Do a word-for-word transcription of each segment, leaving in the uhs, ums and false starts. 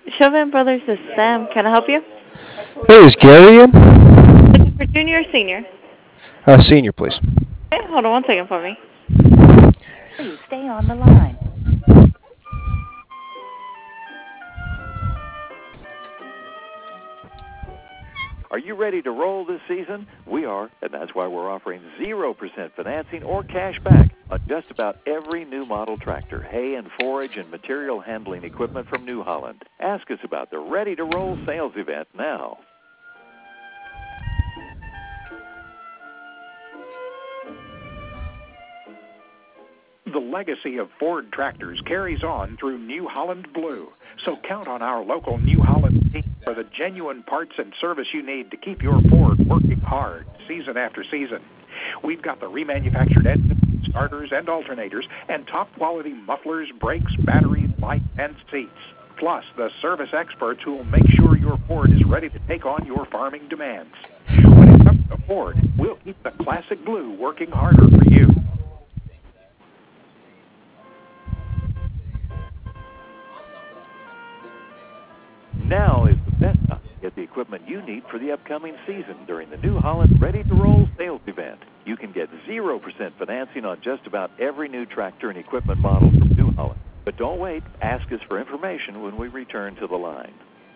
Chauvin Brothers, this is Sam. Can I help you? Hey, is Gary in? Looking for junior or senior? Uh, senior, please. Okay, hold on one second for me. Please stay on the line. Are you ready to roll this season? We are, and that's why we're offering zero percent financing or cash back on just about every new model tractor, hay and forage, and material handling equipment from New Holland. Ask us about the Ready to Roll sales event now. The legacy of Ford tractors carries on through New Holland Blue. So count on our local New Holland team for the genuine parts and service you need to keep your Ford working hard season after season. We've got the remanufactured engines, starters, and alternators, and top-quality mufflers, brakes, batteries, lights, and seats. Plus, the service experts who will make sure your Ford is ready to take on your farming demands. When it comes to Ford, we'll keep the classic blue working harder for you. Now is the best time to get the equipment you need for the upcoming season during the New Holland Ready to Roll sales event. You can get zero percent financing on just about every new tractor and equipment model from New Holland. But don't wait. Ask us for information when we return to the line.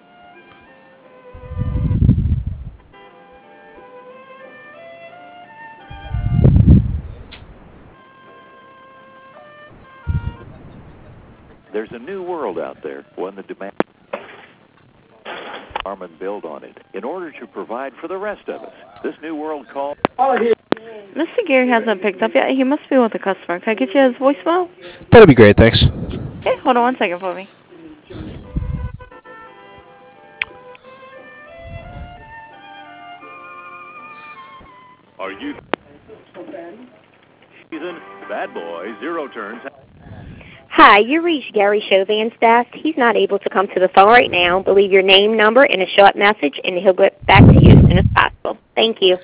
There's a new world out there, one that demands farm and build on it in order to provide for the rest of us. This new world called... Mister Gary hasn't picked up yet. He must be with a customer. Can I get you his voicemail? That'd be great, thanks. Okay, hold on one second for me. Are you... Season, bad boy, zero turns... Hi, you reached Gary Chauvin's desk. He's not able to come to the phone right now, but leave your name, number, and a short message, and he'll get back to you as soon as possible. Thank you.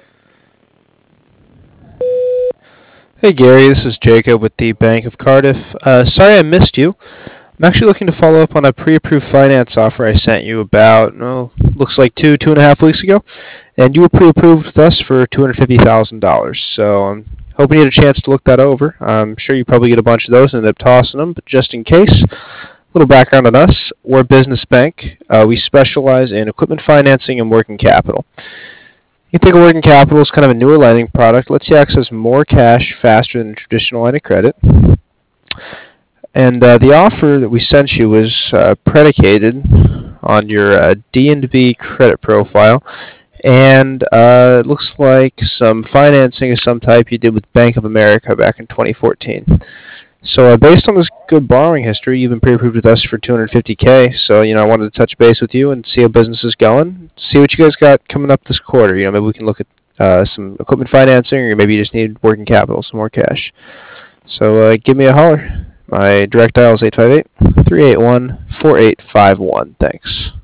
Hey, Gary, this is Jacob with the Bank of Cardiff. Uh, sorry I missed you. I'm actually looking to follow up on a pre-approved finance offer I sent you about, oh, looks like two, two and a half weeks ago, and you were pre-approved with us for two hundred fifty thousand dollars. So I'm hoping you had a chance to look that over. I'm sure you probably get a bunch of those and end up tossing them, but just in case, a little background on us. We're a business bank. Uh, we specialize in equipment financing and working capital. You can think of working capital as kind of a newer lending product. Lets you access more cash faster than a traditional line of credit. And uh, the offer that we sent you was uh, predicated on your uh, D and B credit profile, and uh, it looks like some financing of some type you did with Bank of America back in twenty fourteen. So uh, based on this good borrowing history, you've been pre-approved with us for two hundred fifty K. So you know, I wanted to touch base with you and see how business is going. See what you guys got coming up this quarter. You know, maybe we can look at uh, some equipment financing, or maybe you just need working capital, some more cash. So uh, give me a holler. My direct dial is eight five eight, three eight one, four eight five one. Thanks.